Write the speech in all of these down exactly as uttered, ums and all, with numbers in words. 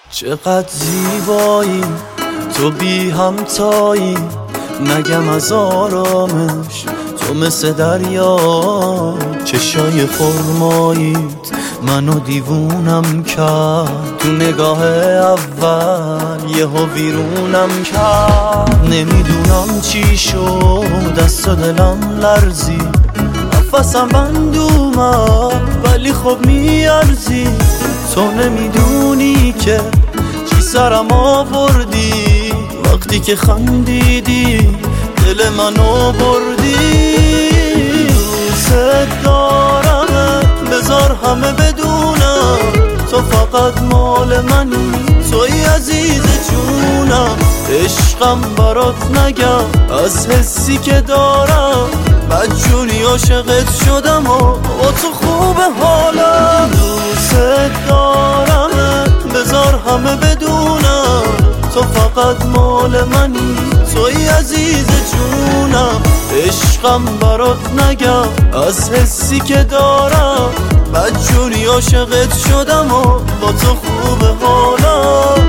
چقدر زیبایی تو بی همتایی، نگم از آرامش تو مثل دریا. چشای خرماییت منو دیوونم کرد، تو نگاه اول یهو ویرونم کرد. نمیدونم چی شد دست و دلم لرزی، نفسم بند اومد ولی خب میارزی. تو نمیدونی که چی سرم آوردی، وقتی که خندیدی دل منو بردی. دوست دارم بذار همه بدونم تو فقط مال منی، توی عزیز جونم. عشقم برات نگم از حسی که دارم، بدجونی عاشقت شدم و با تو خوب حالم. دوست دارم بذار همه بدونم تو فقط مال منی، توی عزیز جونم. عشقم برات نگم از حسی که دارم، بدجونی عاشقت شدم و با تو خوب حالم.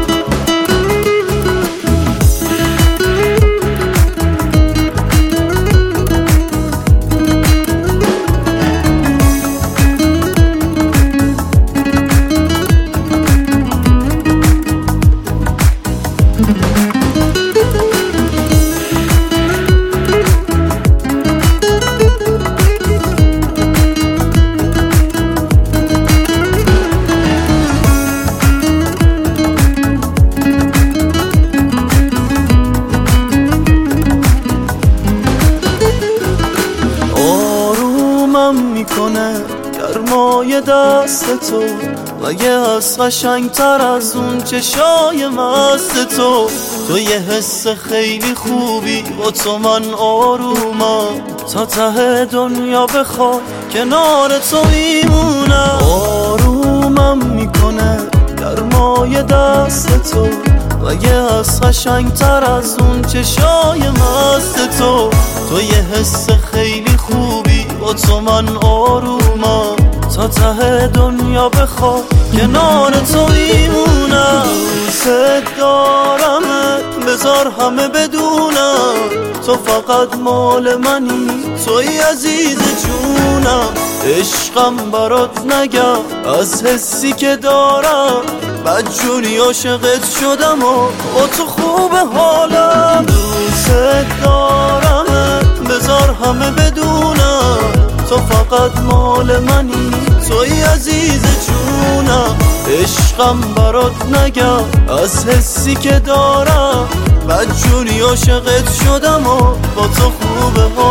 میکنه گرمای دست تو، مگه از قشنگتر از اون چشای مست تو. تو یه حس خیلی خوبی با تو من آرومم، تا ته دنیا بخوای کنار تو میمونم. آرومم میکنه گرمای دست تو، مگه از قشنگتر از اون چشای مست تو. تو یه حس خیلی خوبی با تو من آرومم، تا ته دنیا بخوای کنار تو میمونم. دوست دارم بذار همه بدونم تو فقط مال منی، توی عزیز جونم. عشقم برات نگم از حسی که دارم، بدجونی عاشقت شدم و با تو خوب حالم. دوست دارم بذار همه بدونم تو فقط مال منی، توی عزیز جونم. عشقم برات نگم از حسی که دارم، بدجونی عاشقت شدم و با تو خوب حالم.